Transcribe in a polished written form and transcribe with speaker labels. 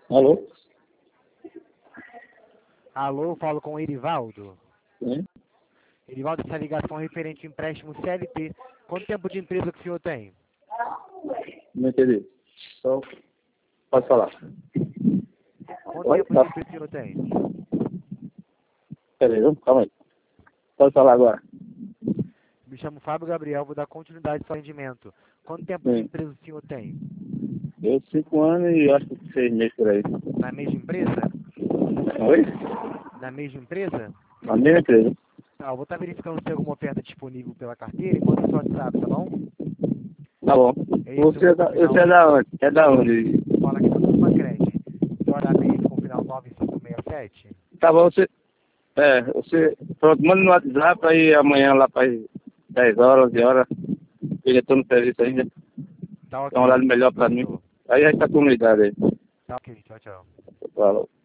Speaker 1: Alô?
Speaker 2: Alô, falo com o Erivaldo.
Speaker 1: Sim?
Speaker 2: Erivaldo, essa ligação é referente ao empréstimo CLT. Quanto tempo de empresa que o senhor tem?
Speaker 1: Não entendi. Então, pode falar.
Speaker 2: Quanto
Speaker 1: Oi?
Speaker 2: tempo
Speaker 1: Tá.
Speaker 2: de empresa o senhor tem?
Speaker 1: Peraí, calma aí. Pode falar agora.
Speaker 2: Me chamo Fábio Gabriel, vou dar continuidade ao seu atendimento. Quanto tempo de
Speaker 1: Sim.
Speaker 2: empresa o senhor tem?
Speaker 1: Eu 5 anos e acho que 6 meses por aí.
Speaker 2: Na mesma empresa?
Speaker 1: Oi?
Speaker 2: Na mesma empresa?
Speaker 1: A mesma empresa.
Speaker 2: Tá, eu vou estar verificando se tem alguma oferta disponível pela carteira e manda o seu WhatsApp, tá bom?
Speaker 1: Tá bom.
Speaker 2: É esse o
Speaker 1: Você é
Speaker 2: meu
Speaker 1: da,
Speaker 2: com final...
Speaker 1: você é da onde? É da onde?
Speaker 2: Fala aqui do Macrete. Seu WhatsApp é esse com final 9567?
Speaker 1: Tá bom, você, pronto, manda no WhatsApp aí amanhã lá para 10 horas, 11 horas. Eu já estou no serviço ainda.
Speaker 2: Tá
Speaker 1: É um
Speaker 2: ok.
Speaker 1: horário melhor para mim.
Speaker 2: Fechou.
Speaker 1: Aí a comunidade aí.
Speaker 2: Tá ok, tchau, tchau.
Speaker 1: Falou.